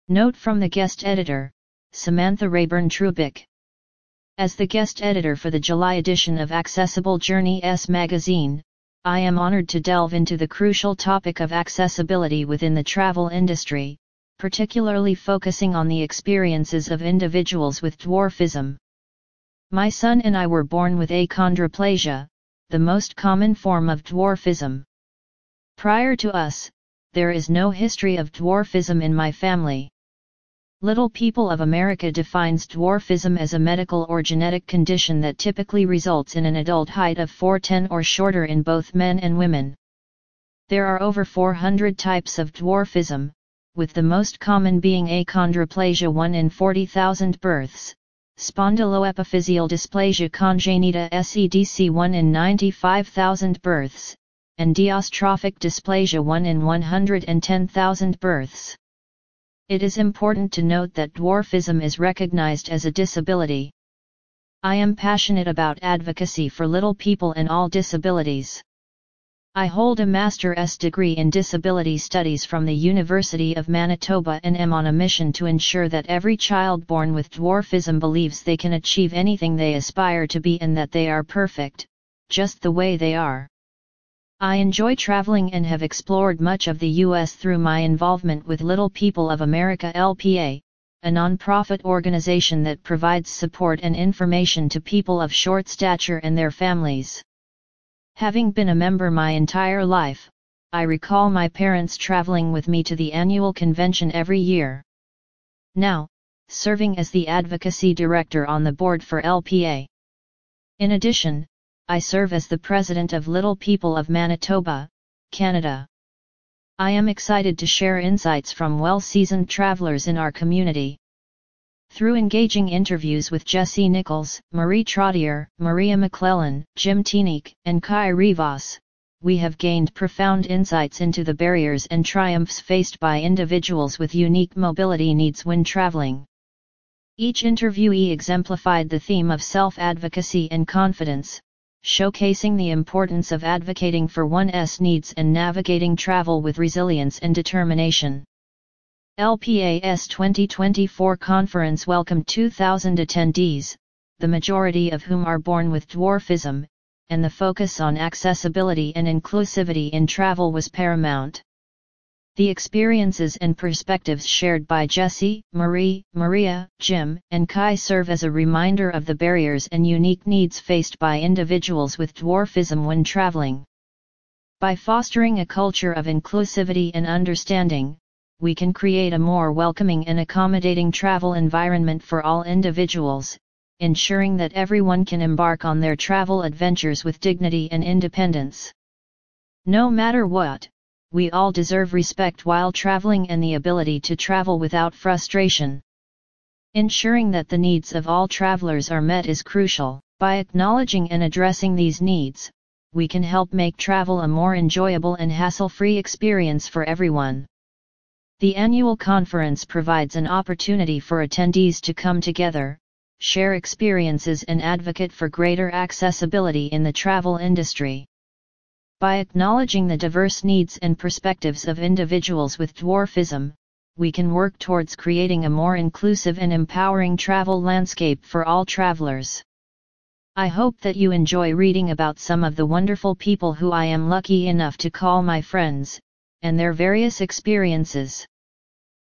Note from the guest editor, Samantha Rayburn Trubick. As the guest editor for the July edition of Accessible Journeys magazine, I am honored to delve into the crucial topic of accessibility within the travel industry, particularly focusing on the experiences of individuals with dwarfism. My son and I were born with achondroplasia, the most common form of dwarfism. Prior to us, there is no history of dwarfism in my family. Little People of America defines dwarfism as a medical or genetic condition that typically results in an adult height of 4'10" or shorter in both men and women. There are over 400 types of dwarfism, with the most common being achondroplasia 1 in 40,000 births, spondyloepiphyseal dysplasia congenita SEDC 1 in 95,000 births, and diastrophic dysplasia 1 in 110,000 births. It is important to note that dwarfism is recognized as a disability. I am passionate about advocacy for little people and all disabilities. I hold a Master's degree in Disability Studies from the University of Manitoba and am on a mission to ensure that every child born with dwarfism believes they can achieve anything they aspire to be and that they are perfect, just the way they are. I enjoy traveling and have explored much of the U.S. through my involvement with Little People of America LPA, a non-profit organization that provides support and information to people of short stature and their families. Having been a member my entire life, I recall my parents traveling with me to the annual convention every year. Now, serving as the advocacy director on the board for LPA. In addition, I serve as the president of Little People of Manitoba, Canada. I am excited to share insights from well-seasoned travelers in our community. Through engaging interviews with Jesse Nichols, Marie Trottier, Maria McClellan, Jim Teaneck, and Kai Rivas, we have gained profound insights into the barriers and triumphs faced by individuals with unique mobility needs when traveling. Each interviewee exemplified the theme of self-advocacy and confidence, showcasing the importance of advocating for one's needs and navigating travel with resilience and determination. LPA's 2024 conference welcomed 2,000 attendees, the majority of whom are born with dwarfism, and the focus on accessibility and inclusivity in travel was paramount. The experiences and perspectives shared by Jesse, Marie, Maria, Jim, and Kai serve as a reminder of the barriers and unique needs faced by individuals with dwarfism when traveling. By fostering a culture of inclusivity and understanding, we can create a more welcoming and accommodating travel environment for all individuals, ensuring that everyone can embark on their travel adventures with dignity and independence. No matter what, we all deserve respect while traveling and the ability to travel without frustration. Ensuring that the needs of all travelers are met is crucial. By acknowledging and addressing these needs, we can help make travel a more enjoyable and hassle-free experience for everyone. The annual conference provides an opportunity for attendees to come together, share experiences and advocate for greater accessibility in the travel industry. By acknowledging the diverse needs and perspectives of individuals with dwarfism, we can work towards creating a more inclusive and empowering travel landscape for all travelers. I hope that you enjoy reading about some of the wonderful people who I am lucky enough to call my friends, and their various experiences.